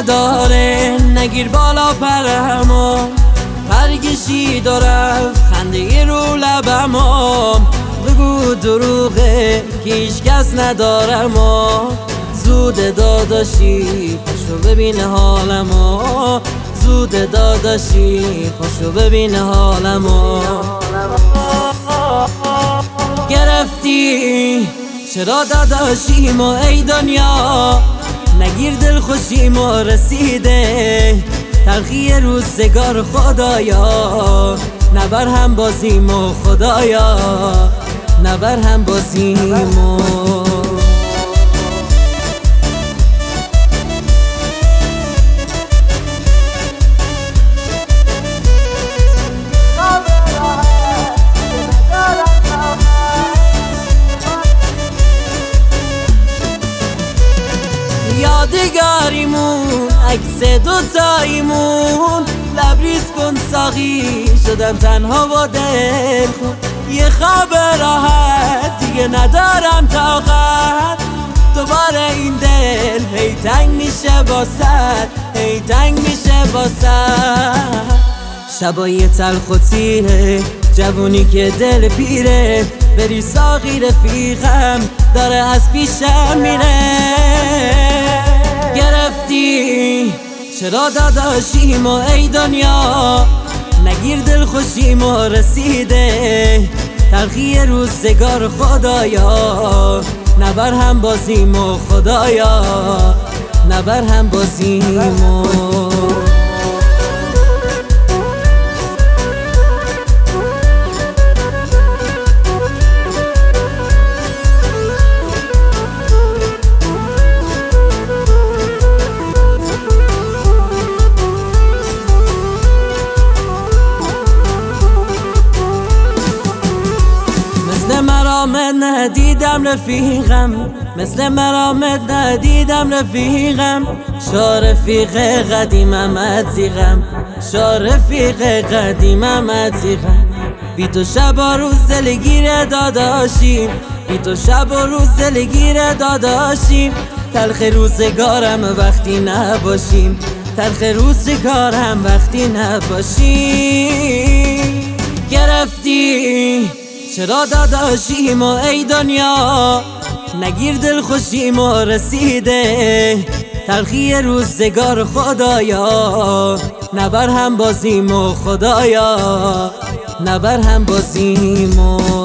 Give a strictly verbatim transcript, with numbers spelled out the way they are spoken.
نداره، نگیر بالا پرمو پرگشید و رفت خنده رو لبمو. بگو دروغه که هیچ کس ندارم و زود داداشی پاشو ببین حالمو. زود داداشی پاشو ببین حالمو. گرفتی چرا داداشیمو ای دنیا، نگیر دل خوشیمو رسیده تلخی روزگار خدایا. نبر هم بازیمو خدایا، نبر هم بازیمو. یادگاریمون عکس دوتاییمون، لبریز کن ساقی شدم تنها با دل خون. یه خواب راحت دیگه ندارم طاقت، دوباره این دل هی تنگ میشه باسد، هی تنگ میشه باسد. شبای تلخ و تیره جوونی که دل پیره، بری ساقی رفیقم داره از پیشم میره. گرفتی چرا داداشیمو ای دنیا، نگیر دل خوشیمو رسیده تلخی روزگار خدایا. نبر هم بازیمو خدایا، نبر هم بازیمو. مرامت ندیدم رفیقم، مثل مرامت ندیدم رفیقم. شا رفیق قدیمم ازیغم، شا رفیق قدیمم ازیغم. بی تو شب و روز دلگیر داداشیم، بی تو شب و روز دلگیر داداشیم. تلخ روزگارم وقتی نباشیم، تلخ روزگارم وقتی نباشیم. گرفتی چرا داداشیمو ای دنیا، نگیر دل خوشیمو رسیده تلخی روزگار خدایا. نبر هم بازیمو خدایا، نبر هم بازیمو.